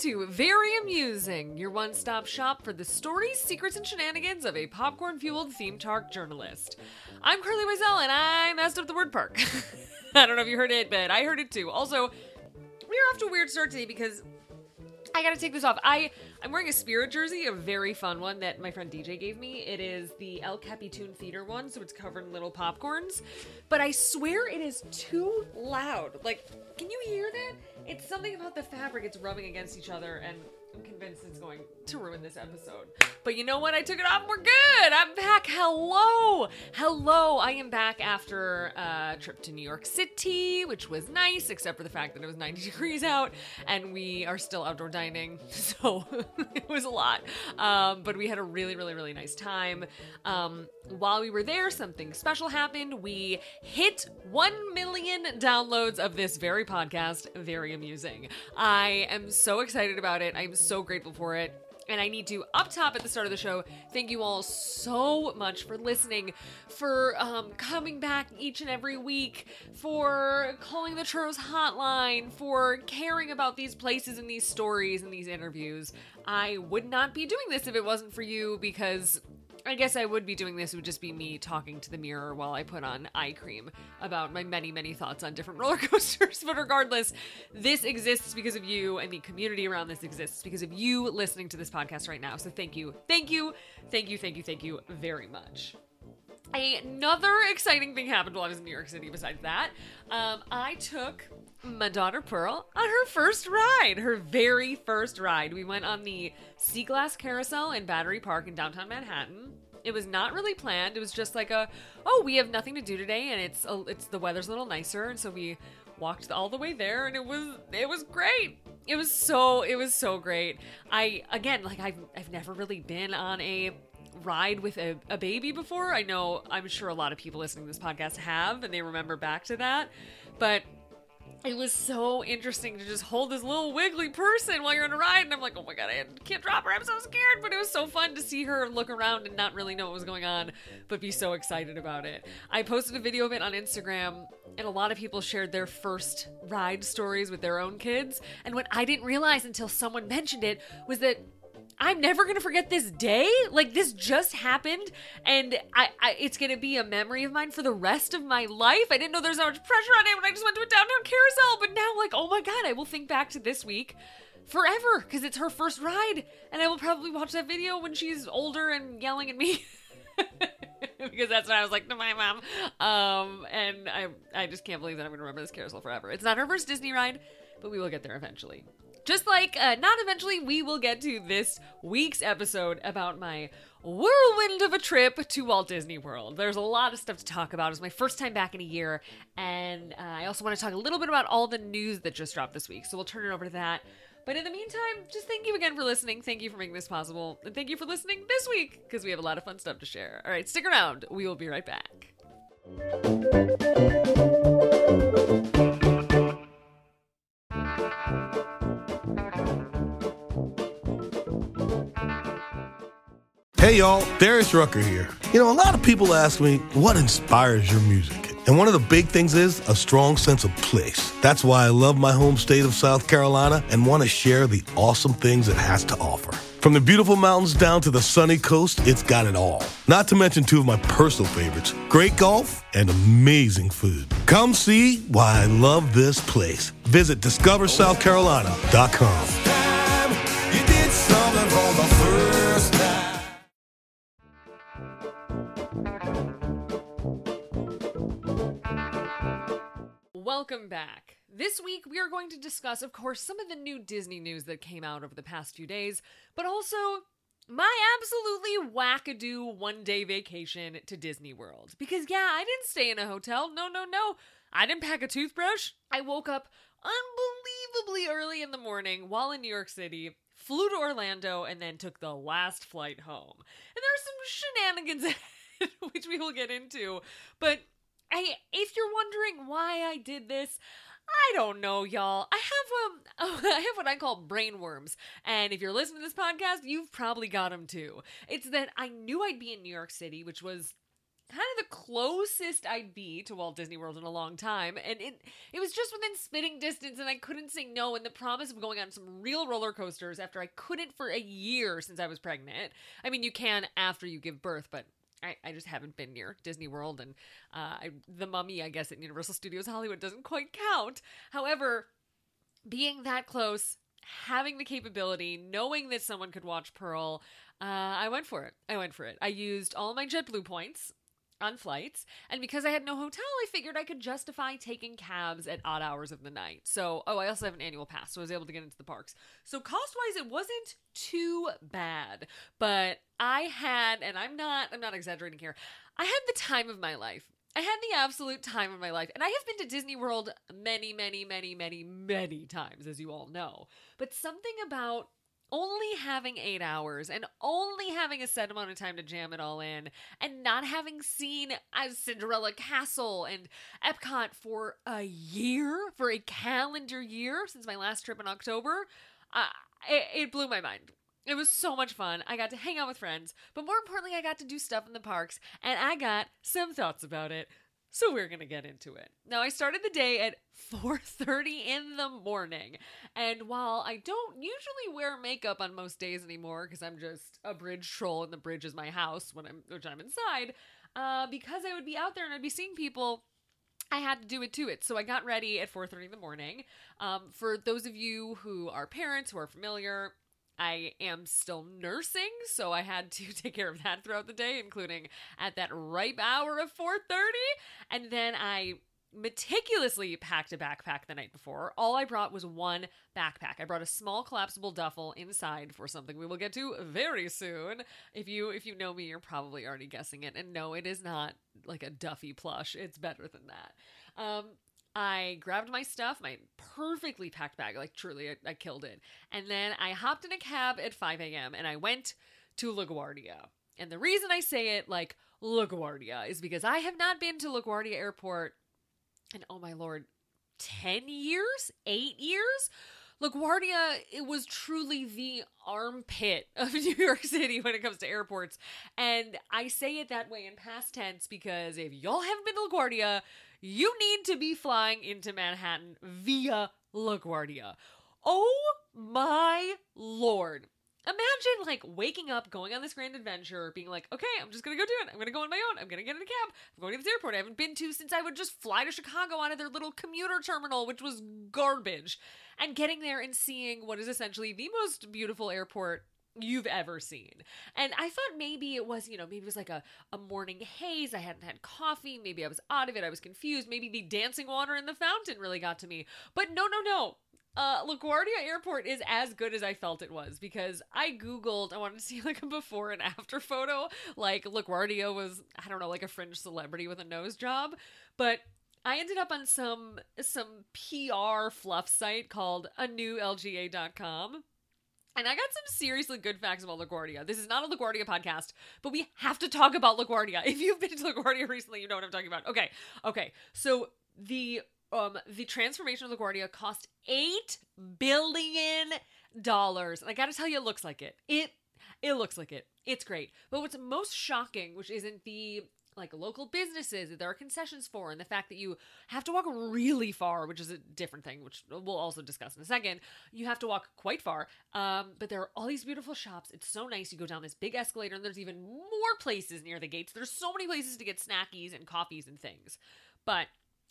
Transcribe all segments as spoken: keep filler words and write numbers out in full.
to Very Amusing, your one-stop shop for the stories, secrets, and shenanigans of a popcorn-fueled theme park journalist. I'm Carly Wiesel, and I messed up the word park. I don't know if you heard it, but I heard it too. Also, we're off to a weird start today because I gotta take this off. I, I'm wearing a Spirit jersey, a very fun one that my friend D J gave me. It is the El Capitan Theater one, so it's covered in little popcorns. But I swear it is too loud. Like, can you hear that? It's something about the fabric. It's rubbing against each other, and I'm convinced it's going to ruin this episode. But you know what? I took it off. We're good. I'm back. Hello. Hello. I am back after a trip to New York City, which was nice, except for the fact that it was ninety degrees out, and we are still outdoor dining, so it was a lot. Um, but we had a really, really, really nice time. Um, while we were there, something special happened. We hit one million downloads of this very podcast. Very amusing. I am so excited about it. I'm so grateful for it. And I need to, up top at the start of the show, thank you all so much for listening, for um, coming back each and every week, for calling the Churros hotline, for caring about these places and these stories and these interviews. I would not be doing this if it wasn't for you, because I guess I would be doing this. It would just be me talking to the mirror while I put on eye cream about my many, many thoughts on different roller coasters. But regardless, this exists because of you, and the community around this exists because of you listening to this podcast right now. So thank you, thank you, thank you, thank you, thank you very much. Another exciting thing happened while I was in New York City besides that. Um, I took my daughter Pearl on her first ride, her very first ride. We went on the Sea Glass Carousel in Battery Park in downtown Manhattan. It was not really planned. It was just like a, oh, we have nothing to do today, and it's a, it's the weather's a little nicer, and so we walked all the way there, and it was it was great. It was so it was so great. I again, like I've I've never really been on a ride with a, a baby before. I know, I'm sure a lot of people listening to this podcast have, and they remember back to that, but it was so interesting to just hold this little wiggly person while you're on a ride, and I'm like, oh my god, I can't drop her, I'm so scared. But it was so fun to see her look around and not really know what was going on, but be so excited about it. I posted a video of it on Instagram, and a lot of people shared their first ride stories with their own kids, and what I didn't realize until someone mentioned it was that I'm never going to forget this day. Like, this just happened, and I, I it's going to be a memory of mine for the rest of my life. I didn't know there was so much pressure on it when I just went to a downtown carousel, but now, like, oh my god, I will think back to this week forever, because it's her first ride, and I will probably watch that video when she's older and yelling at me. Because that's what I was like to my mom. Um, and I, I just can't believe that I'm going to remember this carousel forever. It's not her first Disney ride, but we will get there eventually. Just like, uh, not eventually, we will get to this week's episode about my whirlwind of a trip to Walt Disney World. There's a lot of stuff to talk about. It was my first time back in a year, and uh, I also want to talk a little bit about all the news that just dropped this week, so we'll turn it over to that. But in the meantime, just thank you again for listening. Thank you for making this possible, and thank you for listening this week, because we have a lot of fun stuff to share. All right, stick around. We will be right back. Hey y'all, Darius Rucker here. You know, a lot of people ask me, what inspires your music? And one of the big things is a strong sense of place. That's why I love my home state of South Carolina and want to share the awesome things it has to offer. From the beautiful mountains down to the sunny coast, it's got it all. Not to mention two of my personal favorites, great golf and amazing food. Come see why I love this place. Visit discover south carolina dot com. Welcome back. This week, we are going to discuss, of course, some of the new Disney news that came out over the past few days, but also my absolutely wackadoo one-day vacation to Disney World. Because, yeah, I didn't stay in a hotel. No, no, no. I didn't pack a toothbrush. I woke up unbelievably early in the morning while in New York City, flew to Orlando, and then took the last flight home. And there are some shenanigans ahead, which we will get into, but I, if you're wondering why I did this, I don't know, y'all. I have um, I have what I call brain worms, and if you're listening to this podcast, you've probably got them too. It's that I knew I'd be in New York City, which was kind of the closest I'd be to Walt Disney World in a long time. And it it was just within spitting distance, and I couldn't say no. And the promise of going on some real roller coasters after I couldn't for a year since I was pregnant. I mean, you can after you give birth, but I, I just haven't been near Disney World. And uh, I, the Mummy, I guess, at Universal Studios Hollywood doesn't quite count. However, being that close, having the capability, knowing that someone could watch Pearl, uh, I went for it. I went for it. I used all my JetBlue points on flights, and because I had no hotel, I figured I could justify taking cabs at odd hours of the night. So, oh, I also have an annual pass, so I was able to get into the parks. So cost-wise, it wasn't too bad, but I had, and I'm not, I'm not exaggerating here, I had the time of my life. I had the absolute time of my life, and I have been to Disney World many, many, many, many, many times, as you all know. But something about only having eight hours and only having a set amount of time to jam it all in, and not having seen a Cinderella Castle and Epcot for a year, for a calendar year since my last trip in October, uh, it, it blew my mind. It was so much fun. I got to hang out with friends, but more importantly, I got to do stuff in the parks, and I got some thoughts about it. So we're going to get into it. Now, I started the day at four thirty in the morning, and while I don't usually wear makeup on most days anymore, because I'm just a bridge troll and the bridge is my house when I'm, which I'm inside, uh, because I would be out there and I'd be seeing people, I had to do it to it. So I got ready at four thirty in the morning. Um, for those of you who are parents, who are familiar, I am still nursing, so I had to take care of that throughout the day, including at that ripe hour of four thirty. And then I meticulously packed a backpack the night before. All I brought was one backpack. I brought a small collapsible duffel inside for something we will get to very soon. If you if you know me, you're probably already guessing it. And no, it is not like a Duffy plush. It's better than that. Um... I grabbed my stuff, my perfectly packed bag, like truly, I, I killed it. And then I hopped in a cab at five a.m. and I went to LaGuardia. And the reason I say it like LaGuardia is because I have not been to LaGuardia Airport in, oh my lord, ten years? eight years? LaGuardia, it was truly the armpit of New York City when it comes to airports. And I say it that way in past tense because if y'all haven't been to LaGuardia, you need to be flying into Manhattan via LaGuardia. Oh my lord. Imagine like waking up, going on this grand adventure, being like, okay, I'm just going to go do it. I'm going to go on my own. I'm going to get in a cab. I'm going to this airport I haven't been to since I would just fly to Chicago out of their little commuter terminal, which was garbage. And getting there and seeing what is essentially the most beautiful airport you've ever seen. And I thought maybe it was, you know, maybe it was like a, a morning haze. I hadn't had coffee. Maybe I was out of it. I was confused. Maybe the dancing water in the fountain really got to me. But no, no, no. Uh, LaGuardia Airport is as good as I felt it was, because I Googled, I wanted to see like a before and after photo. Like LaGuardia was, I don't know, like a fringe celebrity with a nose job. But I ended up on some, some P R fluff site called a new L G A dot com. And I got some seriously good facts about LaGuardia. This is not a LaGuardia podcast, but we have to talk about LaGuardia. If you've been to LaGuardia recently, you know what I'm talking about. Okay, okay. So the um the transformation of LaGuardia cost eight billion dollars. And I gotta tell you, it looks like it. It it looks like it. It's great. But what's most shocking, which isn't the like local businesses that there are concessions for, and the fact that you have to walk really far, which is a different thing, which we'll also discuss in a second. You have to walk quite far, um, but there are all these beautiful shops. It's so nice. You go down this big escalator, and there's even more places near the gates. There's so many places to get snackies and coffees and things. But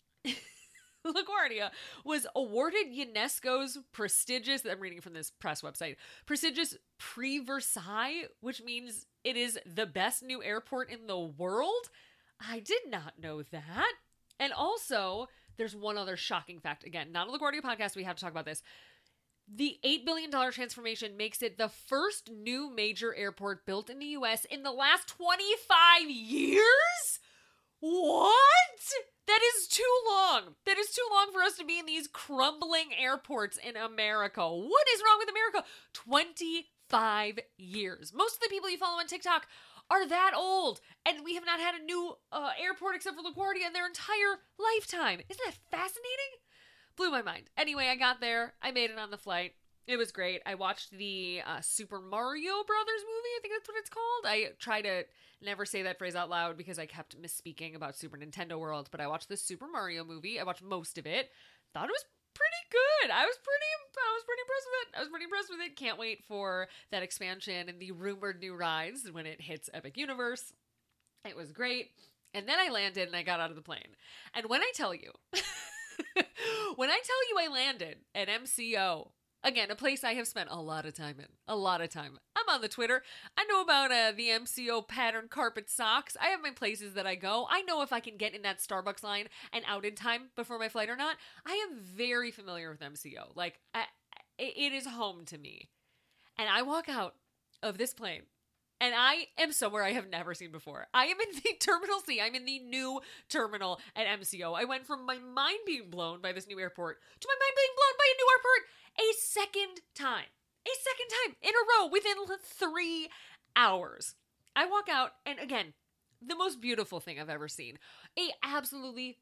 LaGuardia was awarded UNESCO's prestigious, I'm reading from this press website, prestigious Prix Versailles, which means it is the best new airport in the world. I did not know that. And also, there's one other shocking fact. Again, not a LaGuardia podcast, we have to talk about this. The eight billion dollars transformation makes it the first new major airport built in the U S in the last twenty-five years? What? That is too long. That is too long for us to be in these crumbling airports in America. What is wrong with America? twenty-five years. Most of the people you follow on TikTok are that old, and we have not had a new uh, airport except for LaGuardia in their entire lifetime. Isn't that fascinating? Blew my mind. Anyway, I got there. I made it on the flight. It was great. I watched the uh, Super Mario Brothers movie. I think that's what it's called. I try to never say that phrase out loud because I kept misspeaking about Super Nintendo World, but I watched the Super Mario movie. I watched most of it. Thought it was pretty good. I was pretty I was pretty impressed with it. I was pretty impressed with it. Can't wait for that expansion and the rumored new rides when it hits Epic Universe. It was great. And then I landed and I got out of the plane. And when I tell you, when I tell you I landed at M C O, again, a place I have spent a lot of time in. A lot of time. I'm on the Twitter. I know about uh, the M C O pattern carpet socks. I have my places that I go. I know if I can get in that Starbucks line and out in time before my flight or not. I am very familiar with M C O. Like, I, it is home to me. And I walk out of this plane, and I am somewhere I have never seen before. I am in the Terminal C. I'm in the new terminal at M C O. I went from my mind being blown by this new airport to my mind being blown by a new airport a second time. A second time in a row within three hours. I walk out, and again, the most beautiful thing I've ever seen. A absolutely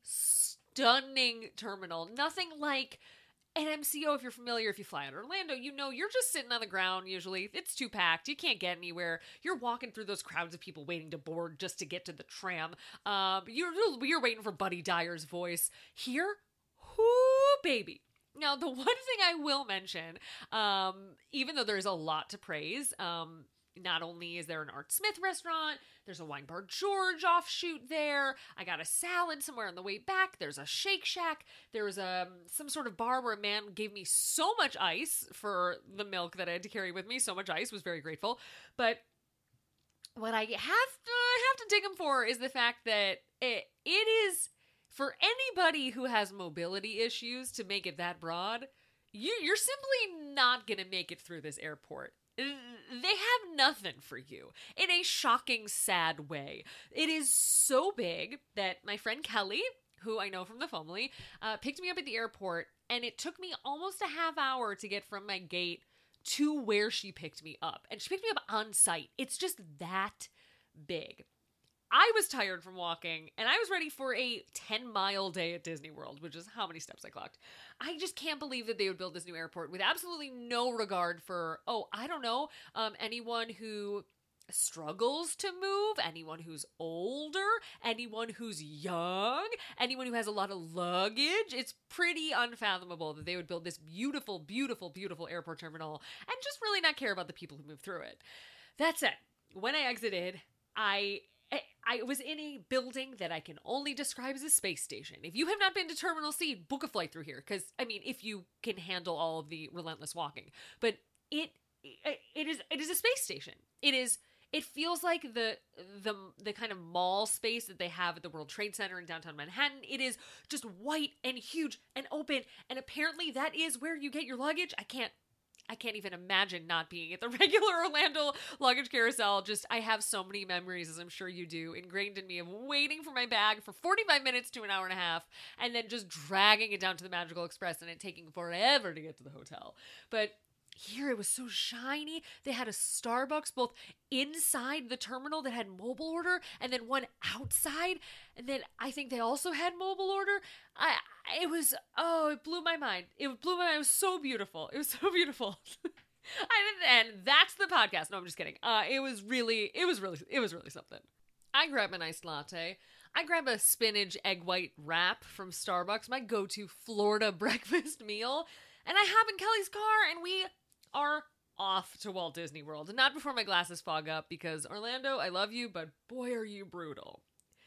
stunning terminal. Nothing like an M C O. If you're familiar, if you fly out of Orlando, you know you're just sitting on the ground usually. It's too packed. You can't get anywhere. You're walking through those crowds of people waiting to board just to get to the tram. Um, you're, you're waiting for Buddy Dyer's voice. Here, whoo, baby. Now, the one thing I will mention, um, even though there's a lot to praise, um, not only is there an Art Smith restaurant, there's a Wine Bar George offshoot there. I got a salad somewhere on the way back. There's a Shake Shack. There was um, some sort of bar where a man gave me so much ice for the milk that I had to carry with me. So much ice. Was very grateful. But what I have to, I have to dig him for is the fact that it, it is... For anybody who has mobility issues, to make it that broad, you, you're simply not going to make it through this airport. They have nothing for you in a shocking, sad way. It is so big that my friend Kelly, who I know from the family, uh, picked me up at the airport, and it took me almost a half hour to get from my gate to where she picked me up. And she picked me up on site. It's just that big. I was tired from walking, and I was ready for a ten-mile day at Disney World, which is how many steps I clocked. I just can't believe that they would build this new airport with absolutely no regard for, oh, I don't know, um, anyone who struggles to move, anyone who's older, anyone who's young, anyone who has a lot of luggage. It's pretty unfathomable that they would build this beautiful, beautiful, beautiful airport terminal and just really not care about the people who move through it. That said, when I exited, I... I was in a building that I can only describe as a space station. If you have not been to Terminal C, book a flight through here. Because, I mean, if you can handle all of the relentless walking. But it, it is it is a space station. It is... It feels like the the the kind of mall space that they have at the World Trade Center in downtown Manhattan. It is just white and huge and open. And apparently that is where you get your luggage. I can't... I can't even imagine not being at the regular Orlando luggage carousel. Just, I have so many memories, as I'm sure you do, ingrained in me of waiting for my bag for forty-five minutes to an hour and a half, and then just dragging it down to the Magical Express and it taking forever to get to the hotel. But here it was so shiny. They had a Starbucks both inside the terminal that had mobile order, and then one outside. And then I think they also had mobile order. I, it was, oh, it blew my mind. It blew my mind. It was so beautiful. It was so beautiful. I, and that's the podcast. No, I'm just kidding. Uh, it was really, it was really, it was really something. I grab an iced latte. I grab a spinach egg white wrap from Starbucks, my go-to Florida breakfast meal. And I hop in Kelly's car, and we are off to Walt Disney World. Not before my glasses fog up, because Orlando, I love you, but boy, are you brutal.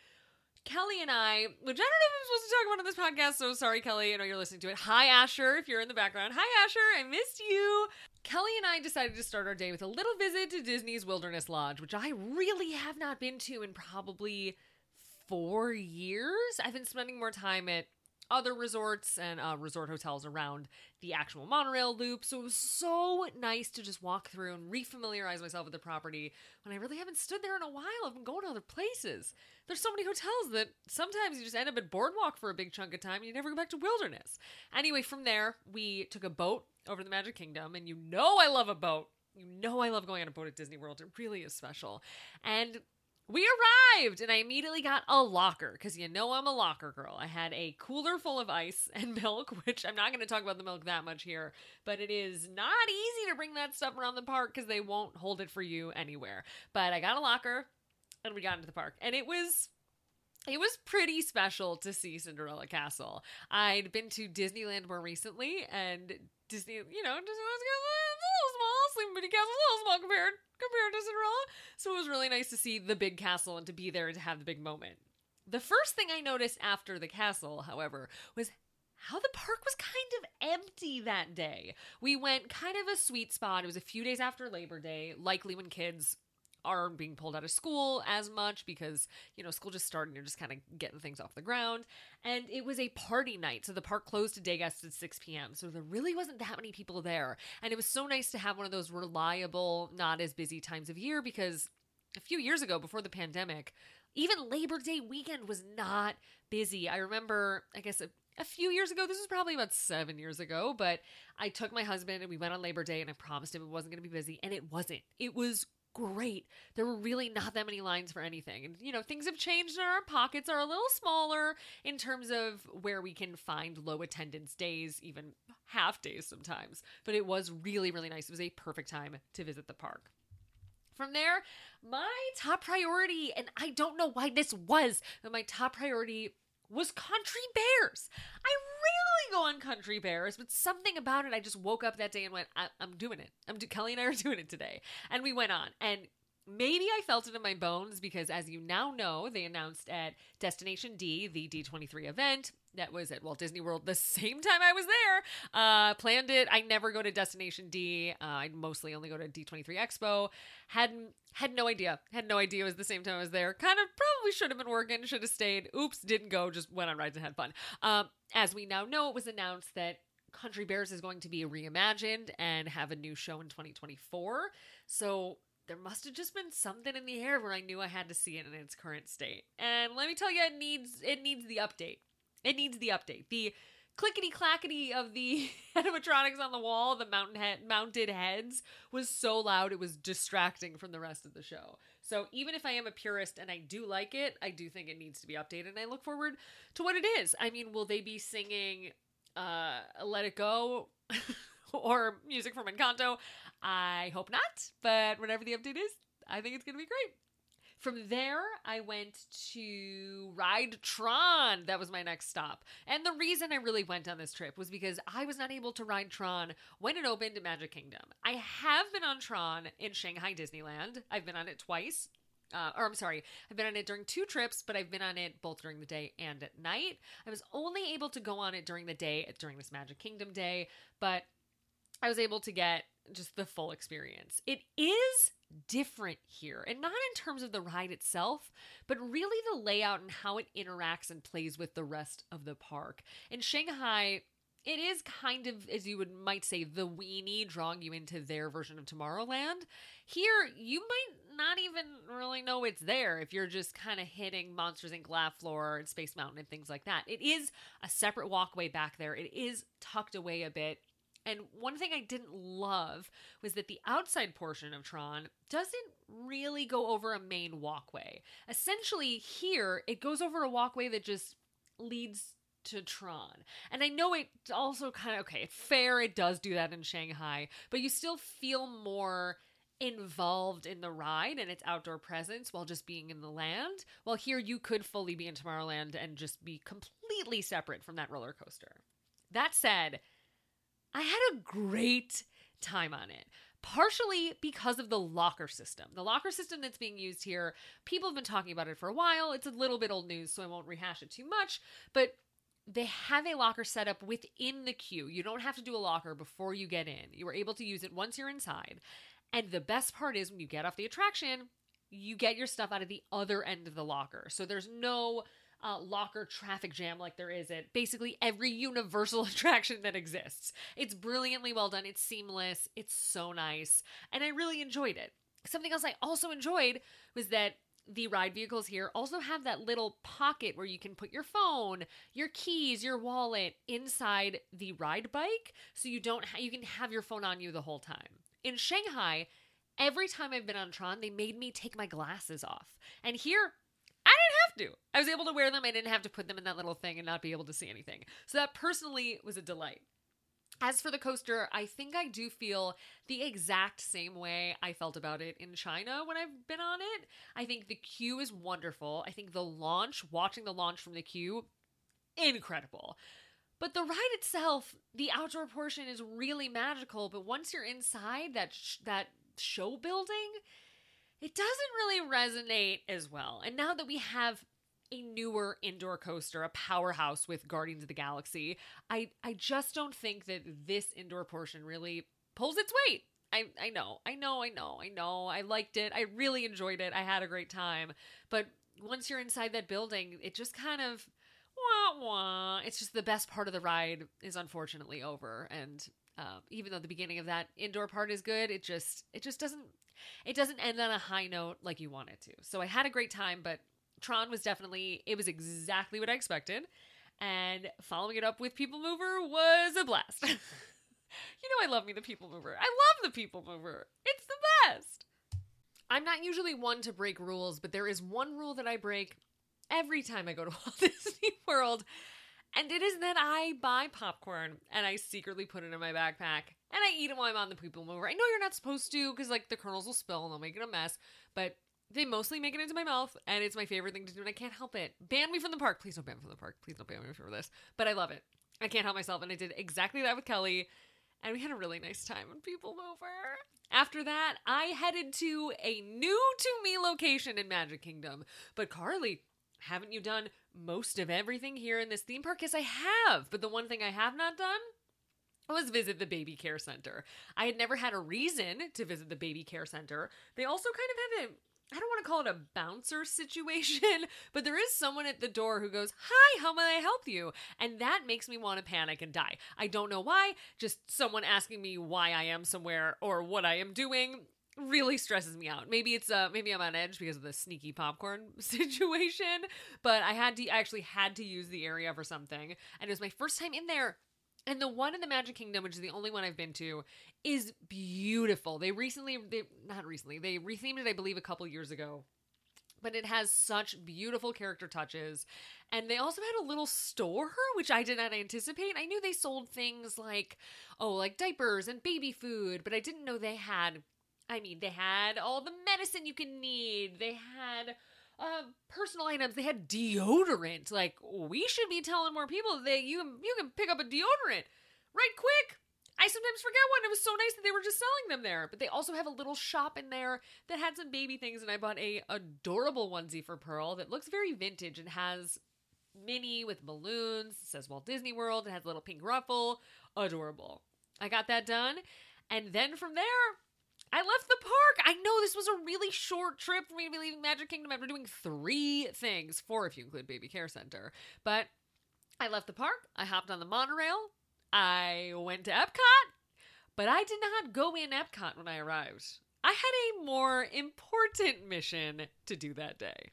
Kelly and I, which I don't know if I'm supposed to talk about on this podcast, so sorry, Kelly, I know you're listening to it. Hi, Asher, if you're in the background. Hi, Asher, I missed you. Kelly and I decided to start our day with a little visit to Disney's Wilderness Lodge, which I really have not been to in probably four years. I've been spending more time at other resorts and uh, resort hotels around the actual monorail loop. So it was so nice to just walk through and refamiliarize myself with the property when I really haven't stood there in a while. I've been going to other places. There's so many hotels that sometimes you just end up at Boardwalk for a big chunk of time and you never go back to Wilderness. Anyway, from there, we took a boat over to the Magic Kingdom, and you know I love a boat. You know I love going on a boat at Disney World. It really is special. And We arrived, and I immediately got a locker, because you know I'm a locker girl. I had a cooler full of ice and milk, which I'm not going to talk about the milk that much here, but it is not easy to bring that stuff around the park because they won't hold it for you anywhere. But I got a locker, and we got into the park, and it was... It was pretty special to see Cinderella Castle. I'd been to Disneyland more recently, and Disney, you know, Disneyland's a little small. Sleeping Beauty Castle's a little small compared, compared to Cinderella. So it was really nice to see the big castle and to be there and to have the big moment. The first thing I noticed after the castle, however, was how the park was kind of empty that day. We went kind of a sweet spot. It was a few days after Labor Day, likely when kids aren't being pulled out of school as much because, you know, school just started and you're just kind of getting things off the ground. And it was a party night, so the park closed to day guests at six p.m., so there really wasn't that many people there. And it was so nice to have one of those reliable, not as busy times of year, because a few years ago, before the pandemic, even Labor Day weekend was not busy. I remember, I guess, a, a few years ago, this was probably about seven years ago, but I took my husband and we went on Labor Day, and I promised him it wasn't going to be busy, and it wasn't. It was great. There were really not that many lines for anything. And, you know, things have changed and our pockets are a little smaller in terms of where we can find low attendance days, even half days sometimes. But it was really, really nice. It was a perfect time to visit the park. From there, my top priority, and I don't know why this was, but my top priority was Country Bears. I really go on Country Bears, but something about it, I just woke up that day and went, I- I'm doing it. I'm do- Kelly and I are doing it today. And we went on. And maybe I felt it in my bones because, as you now know, they announced at Destination D, the D twenty-three event that was at Walt Disney World the same time I was there, uh, planned it. I never go to Destination D. Uh, I mostly only go to D twenty-three Expo. Hadn't, had no idea. Had no idea it was the same time I was there. Kind of probably should have been working, should have stayed. Oops, didn't go, just went on rides and had fun. Um, as we now know, it was announced that Country Bears is going to be reimagined and have a new show in twenty twenty-four. So there must have just been something in the air where I knew I had to see it in its current state. And let me tell you, it needs it needs the update. It needs the update. The clickety-clackety of the animatronics on the wall, the mountain head, mounted heads, was so loud it was distracting from the rest of the show. So even if I am a purist and I do like it, I do think it needs to be updated, and I look forward to what it is. I mean, will they be singing uh, Let It Go or music from Encanto? I hope not, but whatever the update is, I think it's going to be great. From there, I went to Ride Tron. That was my next stop. And the reason I really went on this trip was because I was not able to ride Tron when it opened at Magic Kingdom. I have been on Tron in Shanghai Disneyland. I've been on it twice. Uh, or I'm sorry, I've been on it during two trips, but I've been on it both during the day and at night. I was only able to go on it during the day, during this Magic Kingdom day, but I was able to get just the full experience. It is different here, and not in terms of the ride itself, but really the layout and how it interacts and plays with the rest of the park. In Shanghai, it is kind of, as you would might say, the weenie drawing you into their version of Tomorrowland. Here, you might not even really know it's there if you're just kind of hitting Monsters Incorporated. Laugh Floor and Space Mountain and things like that. It is a separate walkway back there. It is tucked away a bit. And one thing I didn't love was that the outside portion of Tron doesn't really go over a main walkway. Essentially, here, it goes over a walkway that just leads to Tron. And I know it also kind of, okay, it's fair, it does do that in Shanghai, but you still feel more involved in the ride and its outdoor presence while just being in the land. While here, you could fully be in Tomorrowland and just be completely separate from that roller coaster. That said, I had a great time on it, partially because of the locker system. The locker system that's being used here, people have been talking about it for a while. It's a little bit old news, so I won't rehash it too much, but they have a locker set up within the queue. You don't have to do a locker before you get in. You are able to use it once you're inside. And the best part is when you get off the attraction, you get your stuff out of the other end of the locker. So there's no Uh, locker traffic jam like there is at basically every Universal attraction that exists. It's brilliantly well done. It's seamless. It's so nice. And I really enjoyed it. Something else I also enjoyed was that the ride vehicles here also have that little pocket where you can put your phone, your keys, your wallet inside the ride bike, so you don't ha- you can have your phone on you the whole time. In Shanghai, every time I've been on Tron, they made me take my glasses off. And here, I didn't have to. I was able to wear them. I didn't have to put them in that little thing and not be able to see anything. So that personally was a delight. As for the coaster, I think I do feel the exact same way I felt about it in China when I've been on it. I think the queue is wonderful. I think the launch, watching the launch from the queue, incredible. But the ride itself, the outdoor portion is really magical. But once you're inside that sh- that show building, it doesn't really resonate as well. And now that we have a newer indoor coaster, a powerhouse with Guardians of the Galaxy, I, I just don't think that this indoor portion really pulls its weight. I, I know, I know, I know, I know. I liked it. I really enjoyed it. I had a great time. But once you're inside that building, it just kind of, wah, wah. It's just the best part of the ride is unfortunately over. And uh, even though the beginning of that indoor part is good, it just, it just doesn't, it doesn't end on a high note like you want it to. So I had a great time, but Tron was definitely, it was exactly what I expected. And following it up with People Mover was a blast. You know I love me the People Mover. I love the People Mover. It's the best. I'm not usually one to break rules, but there is one rule that I break every time I go to Walt Disney World. And it is that I buy popcorn and I secretly put it in my backpack and I eat it while I'm on the People Mover. I know you're not supposed to because like the kernels will spill and they'll make it a mess, but they mostly make it into my mouth, and it's my favorite thing to do, and I can't help it. Ban me from the park. Please don't ban me from the park. Please don't ban me for this. But I love it. I can't help myself, and I did exactly that with Kelly, and we had a really nice time on People Mover. After that, I headed to a new-to-me location in Magic Kingdom. But Carly, haven't you done most of everything here in this theme park? Yes, I have. But the one thing I have not done was visit the baby care center. I had never had a reason to visit the baby care center. They also kind of have a, I don't want to call it a bouncer situation, but there is someone at the door who goes, "Hi, how may I help you?" And that makes me want to panic and die. I don't know why. Just someone asking me why I am somewhere or what I am doing really stresses me out. Maybe it's uh maybe I'm on edge because of the sneaky popcorn situation, but I had to I actually had to use the area for something, and it was my first time in there. And the one in the Magic Kingdom, which is the only one I've been to, is beautiful. They recently, they not recently, they rethemed it, I believe, a couple years ago. But it has such beautiful character touches. And they also had a little store, which I did not anticipate. I knew they sold things like, oh, like diapers and baby food, but I didn't know they had, I mean, they had all the medicine you can need. They had Uh, personal items. They had deodorant. Like, we should be telling more people that you can, you can pick up a deodorant right quick. I sometimes forget one. It was so nice that they were just selling them there. But they also have a little shop in there that had some baby things, and I bought a adorable onesie for Pearl that looks very vintage and has Minnie with balloons. It says Walt Disney World. It has a little pink ruffle. Adorable. I got that done. And then from there, I left the park. I know this was a really short trip for me to be leaving Magic Kingdom after doing three things, four if you include Baby Care Center. But I left the park. I hopped on the monorail. I went to Epcot. But I did not go in Epcot when I arrived. I had a more important mission to do that day.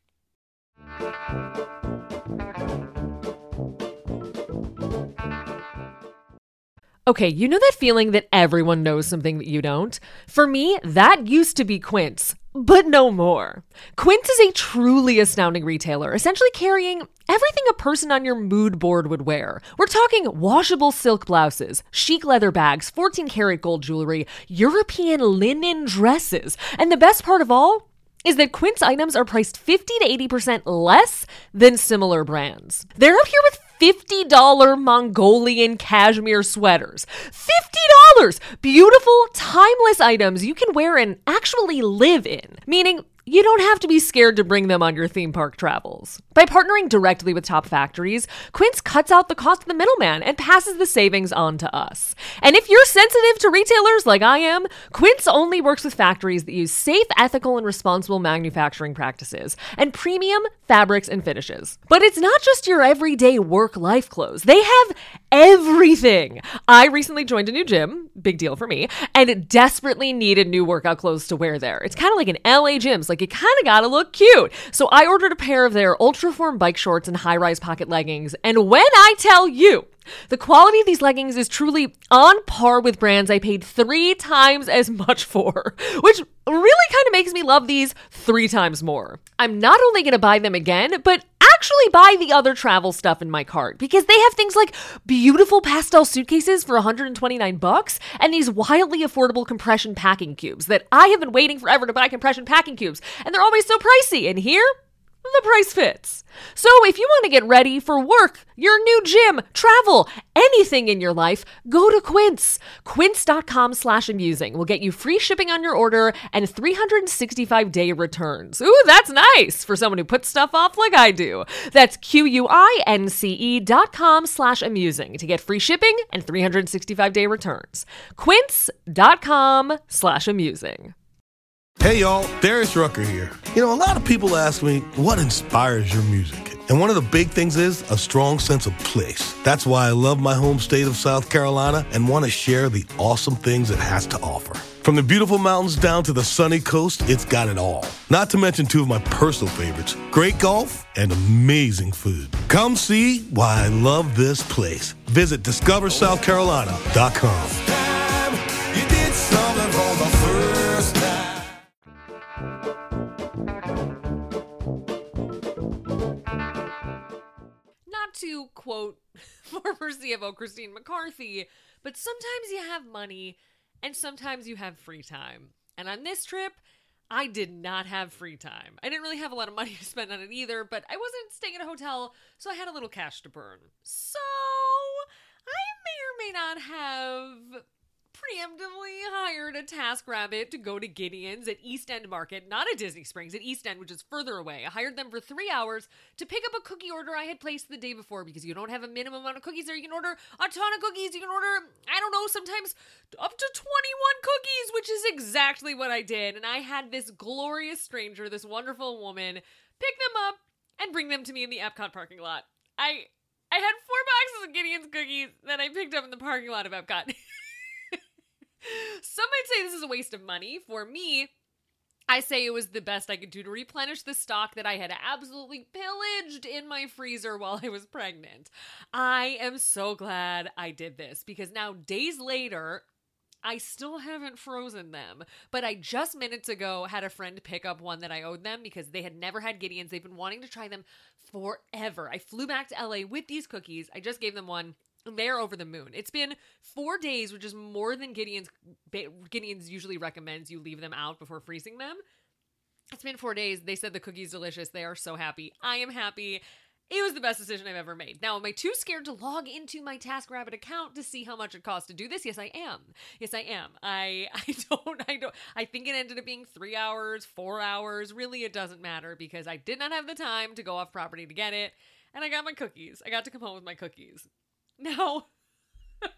Okay, you know that feeling that everyone knows something that you don't? For me, that used to be Quince, but no more. Quince is a truly astounding retailer, essentially carrying everything a person on your mood board would wear. We're talking washable silk blouses, chic leather bags, fourteen karat gold jewelry, European linen dresses, and the best part of all is that Quince items are priced fifty to eighty percent less than similar brands. They're out here with fifty dollars Mongolian cashmere sweaters. fifty dollars! Beautiful, timeless items you can wear and actually live in. Meaning, you don't have to be scared to bring them on your theme park travels. By partnering directly with top factories, Quince cuts out the cost of the middleman and passes the savings on to us. And if you're sensitive to retailers like I am, Quince only works with factories that use safe, ethical, and responsible manufacturing practices and premium fabrics and finishes. But it's not just your everyday work-life clothes. They have everything. I recently joined a new gym, big deal for me, and desperately needed new workout clothes to wear there. It's kind of like an L A Gyms, like Like, it kind of gotta look cute. So I ordered a pair of their Ultraform bike shorts and high-rise pocket leggings. And when I tell you, the quality of these leggings is truly on par with brands I paid three times as much for, which really kind of makes me love these three times more. I'm not only going to buy them again, but actually buy the other travel stuff in my cart because they have things like beautiful pastel suitcases for one hundred twenty-nine bucks and these wildly affordable compression packing cubes that I have been waiting forever to buy compression packing cubes, and they're always so pricey. And here, the price fits. So if you want to get ready for work, your new gym, travel, anything in your life, go to Quince. Quince.com slash amusing will get you free shipping on your order and three hundred sixty-five day returns. Ooh, that's nice for someone who puts stuff off like I do. That's Q-U-I-N-C-E dot com slash amusing to get free shipping and three hundred sixty-five day returns. Quince.com slash amusing. Hey y'all, Darius Rucker here. You know, a lot of people ask me, what inspires your music? And one of the big things is a strong sense of place. That's why I love my home state of South Carolina and want to share the awesome things it has to offer. From the beautiful mountains down to the sunny coast, it's got it all. Not to mention two of my personal favorites, great golf and amazing food. Come see why I love this place. Visit discover south carolina dot com. To quote former C F O Christine McCarthy, but sometimes you have money and sometimes you have free time. And on this trip, I did not have free time. I didn't really have a lot of money to spend on it either, but I wasn't staying at a hotel, so I had a little cash to burn. So I may or may not have preemptively hired a TaskRabbit to go to Gideon's at East End Market, not at Disney Springs, at East End, which is further away. I hired them for three hours to pick up a cookie order I had placed the day before because you don't have a minimum amount of cookies there. You can order a ton of cookies. You can order, I don't know, sometimes up to twenty-one cookies, which is exactly what I did. And I had this glorious stranger, this wonderful woman, pick them up and bring them to me in the Epcot parking lot. I, I had four boxes of Gideon's cookies that I picked up in the parking lot of Epcot. Some might say this is a waste of money. For me, I say it was the best I could do to replenish the stock that I had absolutely pillaged in my freezer while I was pregnant. I am so glad I did this because now days later, I still haven't frozen them, but I just minutes ago had a friend pick up one that I owed them because they had never had Gideon's. They've been wanting to try them forever. I flew back to L A with these cookies. I just gave them one. They're over the moon. It's been four days, which is more than Gideon's Gideon's usually recommends you leave them out before freezing them. It's been four days. They said the cookie's delicious. They are so happy. I am happy. It was the best decision I've ever made. Now, am I too scared to log into my TaskRabbit account to see how much it costs to do this? Yes, I am. Yes, I am. I I don't I don't I think it ended up being three hours, four hours. Really, it doesn't matter because I did not have the time to go off property to get it, and I got my cookies. I got to come home with my cookies. Now, it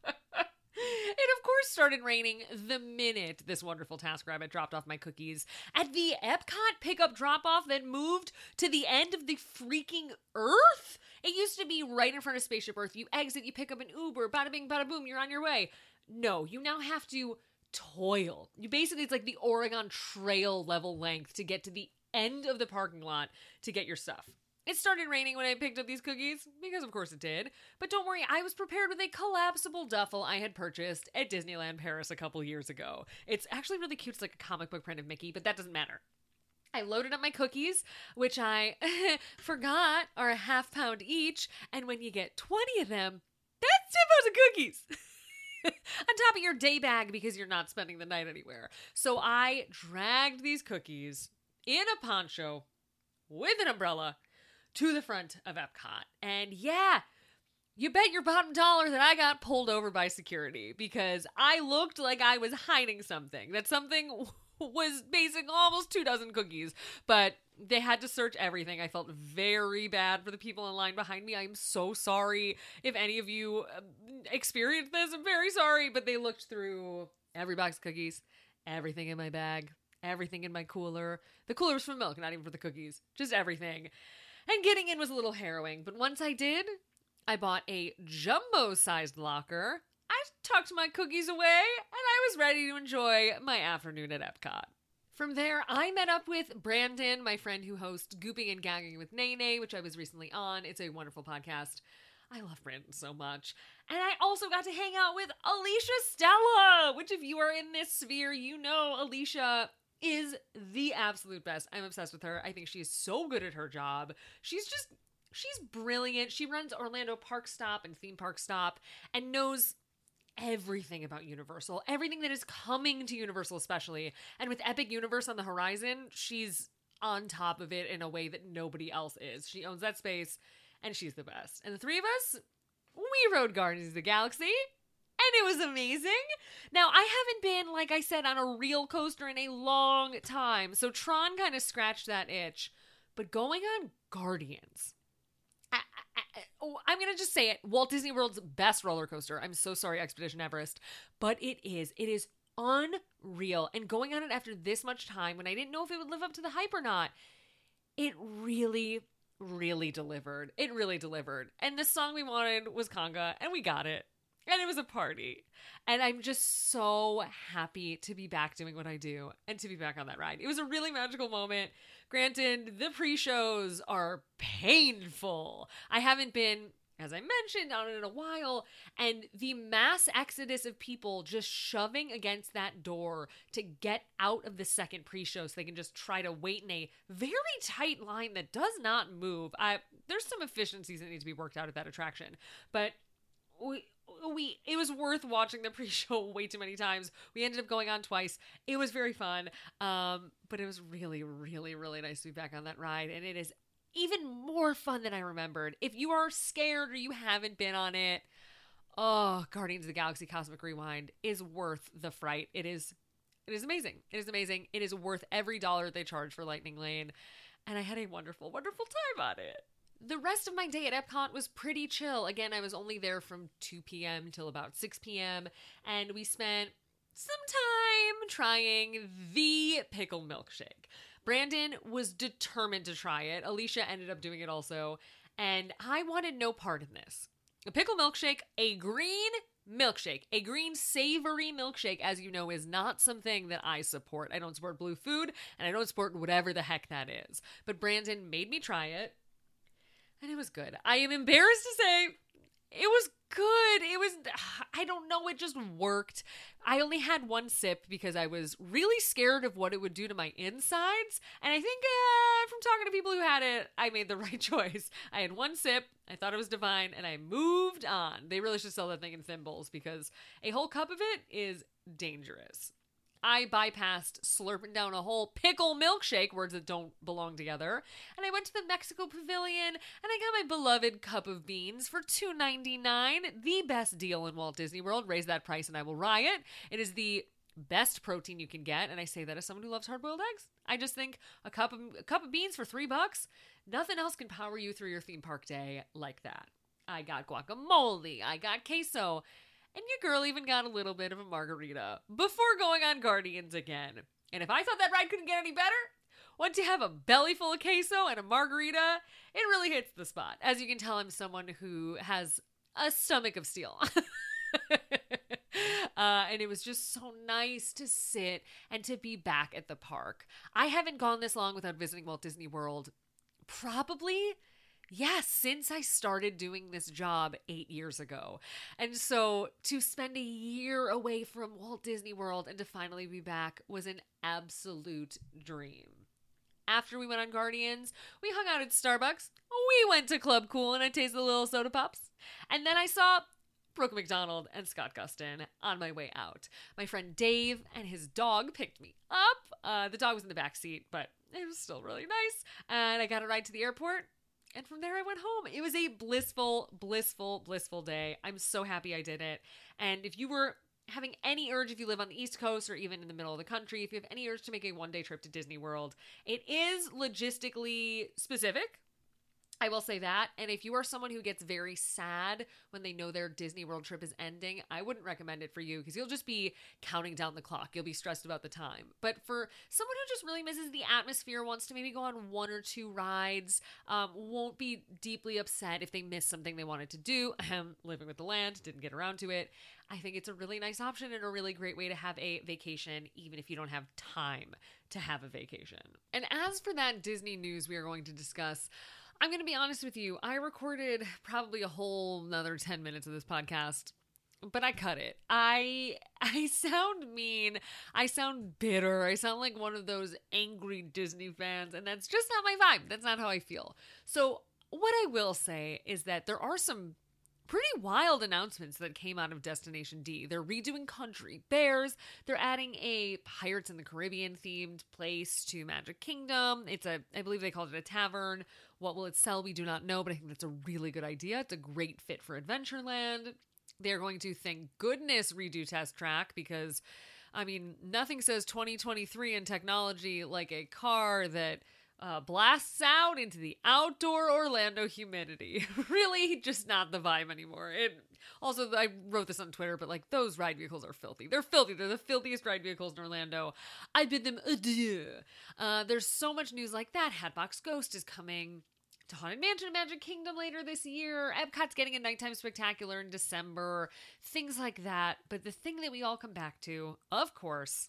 of course started raining the minute this wonderful TaskRabbit dropped off my cookies at the Epcot pickup drop-off that moved to the end of the freaking earth. It used to be right in front of Spaceship Earth. You exit, you pick up an Uber, bada bing, bada boom, you're on your way. No, you now have to toil. You basically, it's like the Oregon Trail level length to get to the end of the parking lot to get your stuff. It started raining when I picked up these cookies, because of course it did. But don't worry, I was prepared with a collapsible duffel I had purchased at Disneyland Paris a couple years ago. It's actually really cute. It's like a comic book print of Mickey, but that doesn't matter. I loaded up my cookies, which I forgot are a half pound each, and when you get twenty of them, that's ten pounds of cookies! On top of your day bag because you're not spending the night anywhere. So I dragged these cookies in a poncho with an umbrella to the front of Epcot. And yeah, you bet your bottom dollar that I got pulled over by security because I looked like I was hiding something. That something was basically almost two dozen cookies, but they had to search everything. I felt very bad for the people in line behind me. I'm so sorry if any of you experienced this. I'm very sorry, but they looked through every box of cookies, everything in my bag, everything in my cooler. The cooler was for milk, not even for the cookies. Just everything. And getting in was a little harrowing, but once I did, I bought a jumbo-sized locker. I tucked my cookies away, and I was ready to enjoy my afternoon at Epcot. From there, I met up with Brandon, my friend who hosts Gooping and Gagging with Nene, which I was recently on. It's a wonderful podcast. I love Brandon so much. And I also got to hang out with Alicia Stella, which if you are in this sphere, you know Alicia is the absolute best. I'm obsessed with her. I think she is so good at her job. She's just, she's brilliant. She runs Orlando Park Stop and Theme Park Stop and knows everything about Universal, everything that is coming to Universal especially. And with Epic Universe on the horizon, she's on top of it in a way that nobody else is. She owns that space and she's the best. And the three of us, we rode Guardians of the Galaxy and it was amazing. Now, I haven't been, like I said, on a real coaster in a long time. So Tron kind of scratched that itch. But going on Guardians, I, I, I, oh, I'm going to just say it. Walt Disney World's best roller coaster. I'm so sorry, Expedition Everest. But it is. It is unreal. And going on it after this much time, when I didn't know if it would live up to the hype or not, it really, really delivered. It really delivered. And the song we wanted was Conga, and we got it. And it was a party. And I'm just so happy to be back doing what I do and to be back on that ride. It was a really magical moment. Granted, the pre-shows are painful. I haven't been, as I mentioned, on it in a while. And the mass exodus of people just shoving against that door to get out of the second pre-show so they can just try to wait in a very tight line that does not move. I, there's some efficiencies that need to be worked out at that attraction. But we... We it was worth watching the pre-show way too many times. We ended up going on twice. It was very fun. Um, but it was really, really, really nice to be back on that ride. And it is even more fun than I remembered. If you are scared or you haven't been on it, oh, Guardians of the Galaxy Cosmic Rewind is worth the fright. It is it is amazing. It is amazing. It is worth every dollar they charge for Lightning Lane. And I had a wonderful, wonderful time on it. The rest of my day at Epcot was pretty chill. Again, I was only there from two p.m. till about six p.m. And we spent some time trying the pickle milkshake. Brandon was determined to try it. Alicia ended up doing it also. And I wanted no part in this. A pickle milkshake, a green milkshake, a green savory milkshake, as you know, is not something that I support. I don't support blue food, and I don't support whatever the heck that is. But Brandon made me try it. And it was good. I am embarrassed to say it was good. It was, I don't know, it just worked. I only had one sip because I was really scared of what it would do to my insides. And I think uh, from talking to people who had it, I made the right choice. I had one sip. I thought it was divine and I moved on. They really should sell that thing in thimbles because a whole cup of it is dangerous. I bypassed slurping down a whole pickle milkshake, words that don't belong together, and I went to the Mexico Pavilion, and I got my beloved cup of beans for two ninety-nine, the best deal in Walt Disney World. Raise that price and I will riot. It is the best protein you can get, and I say that as someone who loves hard-boiled eggs. I just think a cup of a cup of beans for three bucks, nothing else can power you through your theme park day like that. I got guacamole, I got queso, and your girl even got a little bit of a margarita before going on Guardians again. And if I thought that ride couldn't get any better, once you have a belly full of queso and a margarita, it really hits the spot. As you can tell, I'm someone who has a stomach of steel. uh, and it was just so nice to sit and to be back at the park. I haven't gone this long without visiting Walt Disney World. Probably... Yes, since I started doing this job eight years ago. And so to spend a year away from Walt Disney World and to finally be back was an absolute dream. After we went on Guardians, we hung out at Starbucks. We went to Club Cool and I tasted the little soda pops. And then I saw Brooke McDonald and Scott Gustin on my way out. My friend Dave and his dog picked me up. Uh, the dog was in the back seat, but it was still really nice. And I got a ride to the airport. And from there I went home. It was a blissful, blissful, blissful day. I'm so happy I did it. And if you were having any urge, if you live on the East Coast or even in the middle of the country, if you have any urge to make a one-day trip to Disney World, it is logistically specific. I will say that. And if you are someone who gets very sad when they know their Disney World trip is ending, I wouldn't recommend it for you because you'll just be counting down the clock. You'll be stressed about the time. But for someone who just really misses the atmosphere, wants to maybe go on one or two rides, um, won't be deeply upset if they miss something they wanted to do, living with the land, didn't get around to it, I think it's a really nice option and a really great way to have a vacation, even if you don't have time to have a vacation. And as for that Disney news we are going to discuss, I'm going to be honest with you. I recorded probably a whole another ten minutes of this podcast, but I cut it. I I sound mean. I sound bitter. I sound like one of those angry Disney fans, and that's just not my vibe. That's not how I feel. So what I will say is that there are some pretty wild announcements that came out of Destination D. They're redoing Country Bears. They're adding a Pirates in the Caribbean themed place to Magic Kingdom. It's a, I believe they called it a tavern. What will it sell? We do not know, but I think that's a really good idea. It's a great fit for Adventureland. They're going to, thank goodness, redo Test Track because, I mean, nothing says twenty twenty-three in technology like a car that Uh, blasts out into the outdoor Orlando humidity. Really just not the vibe anymore. It also, I wrote this on Twitter, but like those ride vehicles are filthy. They're filthy. They're the filthiest ride vehicles in Orlando. I bid them adieu. Uh, there's so much news like that. Hatbox Ghost is coming to Haunted Mansion and Magic Kingdom later this year. Epcot's getting a nighttime spectacular in December. Things like that. But the thing that we all come back to, of course,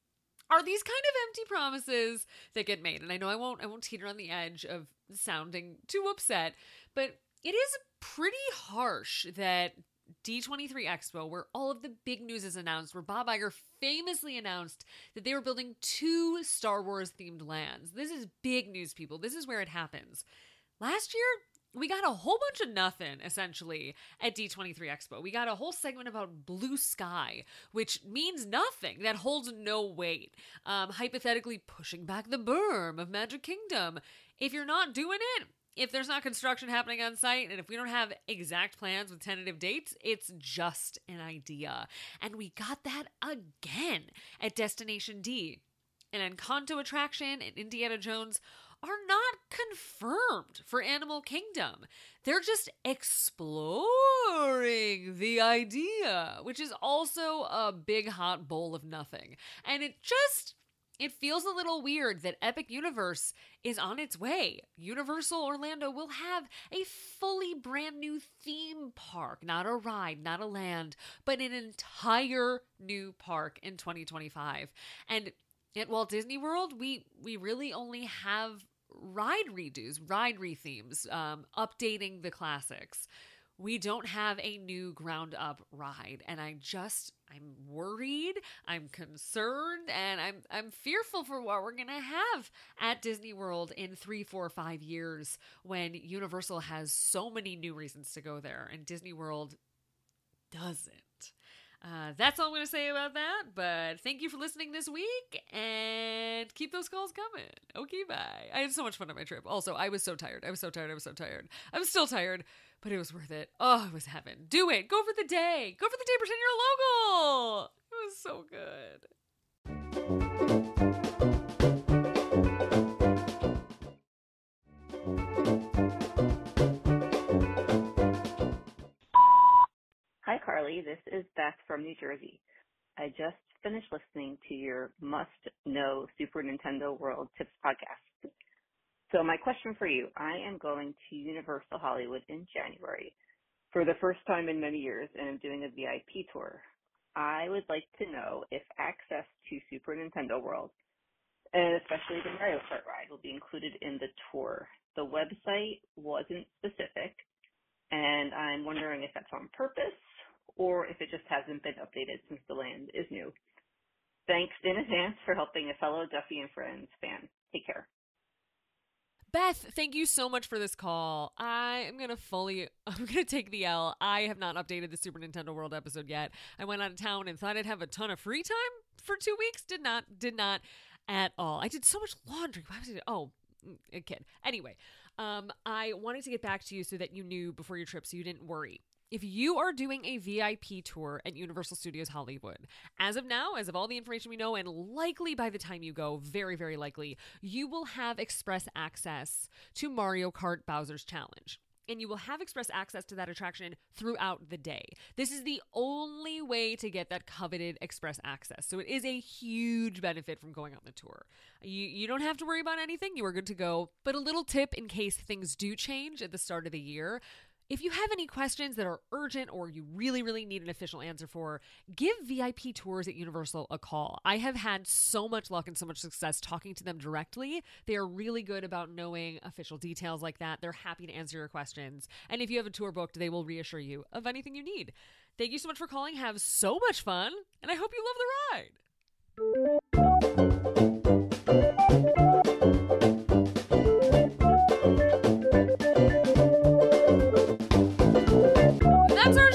are these kind of empty promises that get made. And I know I won't I won't teeter on the edge of sounding too upset, but it is pretty harsh that D twenty-three Expo, where all of the big news is announced, where Bob Iger famously announced that they were building two Star Wars themed lands. This is big news, people. This is where it happens. Last year, we got a whole bunch of nothing, essentially, at D twenty-three Expo. We got a whole segment about blue sky, which means nothing. That holds no weight. Um, hypothetically pushing back the berm of Magic Kingdom. If you're not doing it, if there's not construction happening on site, and if we don't have exact plans with tentative dates, it's just an idea. And we got that again at Destination D. An Encanto attraction and Indiana Jones are not confirmed for Animal Kingdom. They're just exploring the idea, which is also a big hot bowl of nothing. And it just, it feels a little weird that Epic Universe is on its way. Universal Orlando will have a fully brand new theme park, not a ride, not a land, but an entire new park in twenty twenty-five. And at Walt Disney World, we we really only have ride redos, ride rethemes, um, updating the classics. We don't have a new ground up ride, and I just I'm worried, I'm concerned, and I'm I'm fearful for what we're gonna have at Disney World in three, four, five years when Universal has so many new reasons to go there, and Disney World doesn't. Uh, that's all I'm going to say about that, but thank you for listening this week, and keep those calls coming. Okay, bye. I had so much fun on my trip. Also, I was so tired. I was so tired. I was so tired. I'm still tired, but it was worth it. Oh, it was heaven. Do it. Go for the day. Go for the day. Pretend you're local. It was so good. Hi, Carly. This is Beth from New Jersey. I just finished listening to your must-know Super Nintendo World Tips podcast. So my question for you, I am going to Universal Hollywood in January for the first time in many years, and I'm doing a V I P tour. I would like to know if access to Super Nintendo World, and especially the Mario Kart ride, will be included in the tour. The website wasn't specific, and I'm wondering if that's on purpose or if it just hasn't been updated since the land is new. Thanks in advance for helping a fellow Duffy and Friends fan. Take care. Beth, thank you so much for this call. I am going to fully, I'm going to take the L. I have not updated the Super Nintendo World episode yet. I went out of town and thought I'd have a ton of free time for two weeks. Did not, did not at all. I did so much laundry. Why was it? Oh, a kid. Anyway, um, I wanted to get back to you so that you knew before your trip so you didn't worry. If you are doing a V I P tour at Universal Studios Hollywood, as of now, as of all the information we know, and likely by the time you go, very, very likely, you will have express access to Mario Kart Bowser's Challenge. And you will have express access to that attraction throughout the day. This is the only way to get that coveted express access. So it is a huge benefit from going on the tour. You, you don't have to worry about anything. You are good to go. But a little tip in case things do change at the start of the year. If you have any questions that are urgent or you really, really need an official answer for, give V I P Tours at Universal a call. I have had so much luck and so much success talking to them directly. They are really good about knowing official details like that. They're happy to answer your questions. And if you have a tour booked, they will reassure you of anything you need. Thank you so much for calling. Have so much fun, and I hope you love the ride. That's our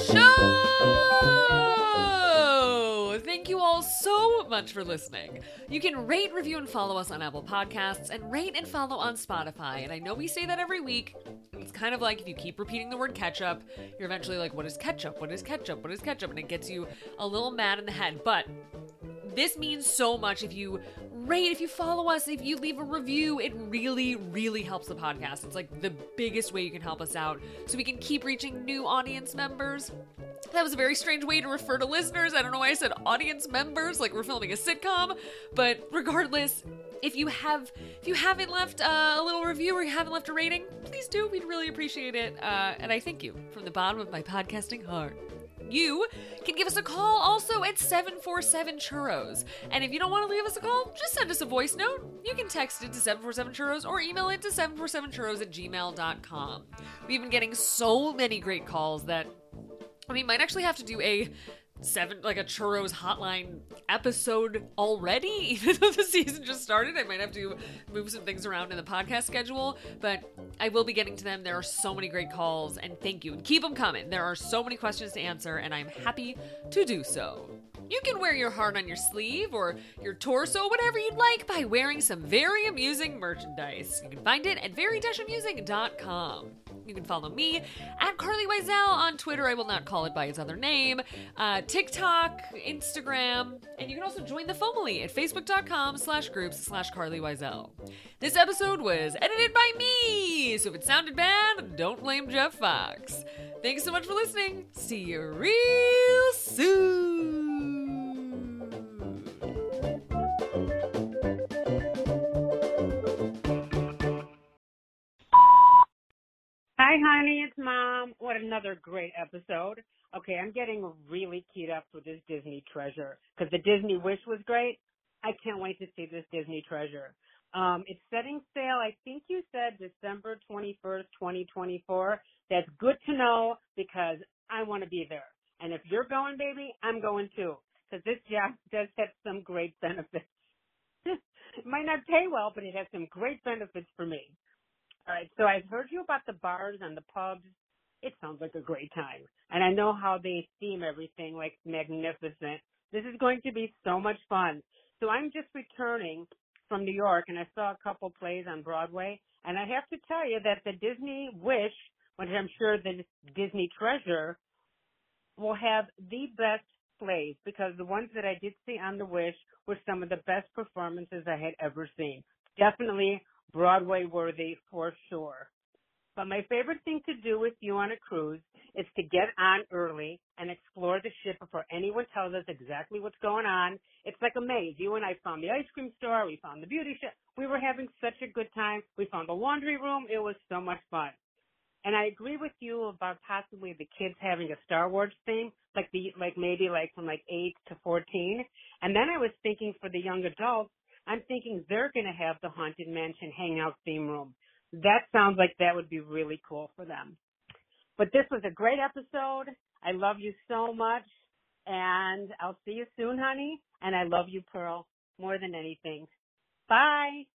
show! Thank you all so much for listening. You can rate, review, and follow us on Apple Podcasts, and rate and follow on Spotify. And I know we say that every week. It's kind of like if you keep repeating the word ketchup, you're eventually like, what is ketchup? What is ketchup? What is ketchup? And it gets you a little mad in the head. But this means so much. If you rate, if you follow us, if you leave a review, it really, really helps the podcast. It's like the biggest way you can help us out so we can keep reaching new audience members. That was a very strange way to refer to listeners. I don't know why I said audience members, like we're filming a sitcom. But regardless, if you have, if you haven't left uh, a little review or you haven't left a rating, please do. We'd really appreciate it. Uh, and I thank you from the bottom of my podcasting heart. You can give us a call also at seven four seven churros. And if you don't want to leave us a call, just send us a voice note. You can text it to seven four seven churros or email it to seven four seven churros at gmail dot com. We've been getting so many great calls that we might actually have to do a seven, like a churros hotline episode already, even though the season just started. I might have to move some things around in the podcast schedule, but I will be getting to them. There are so many great calls, and thank you. And keep them coming. There are so many questions to answer, and I'm happy to do so. You can wear your heart on your sleeve or your torso, whatever you'd like, by wearing some Very Amusing merchandise. You can find it at very dash amusing dot com. You can follow me at Carly Wiesel on Twitter. I will not call it by its other name. Uh, TikTok, Instagram, and you can also join the Family at facebook.com slash groups slash Carly Wiesel. This episode was edited by me, so if it sounded bad, don't blame Jeff Fox. Thanks so much for listening. See you real soon. Hi, honey, it's Mom. What another great episode. Okay, I'm getting really keyed up for this Disney Treasure because the Disney Wish was great. I can't wait to see this Disney Treasure. Um, it's setting sail, I think you said December twenty-first, twenty twenty-four. That's good to know because I want to be there. And if you're going, baby, I'm going too because this job does have some great benefits. It might not pay well, but it has some great benefits for me. All right, so I've heard you about the bars and the pubs. It sounds like a great time. And I know how they theme everything like magnificent. This is going to be so much fun. So I'm just returning from New York, and I saw a couple plays on Broadway. And I have to tell you that the Disney Wish, which I'm sure the Disney Treasure, will have the best plays because the ones that I did see on the Wish were some of the best performances I had ever seen. Definitely Broadway worthy for sure. But my favorite thing to do with you on a cruise is to get on early and explore the ship before anyone tells us exactly what's going on. It's like a maze. You and I found the ice cream store. We found the beauty shop. We were having such a good time. We found the laundry room. It was so much fun. And I agree with you about possibly the kids having a Star Wars theme, like the like maybe like from like eight to fourteen. And then I was thinking for the young adults, I'm thinking they're going to have the Haunted Mansion Hangout theme room. That sounds like that would be really cool for them. But this was a great episode. I love you so much. And I'll see you soon, honey. And I love you, Pearl, more than anything. Bye.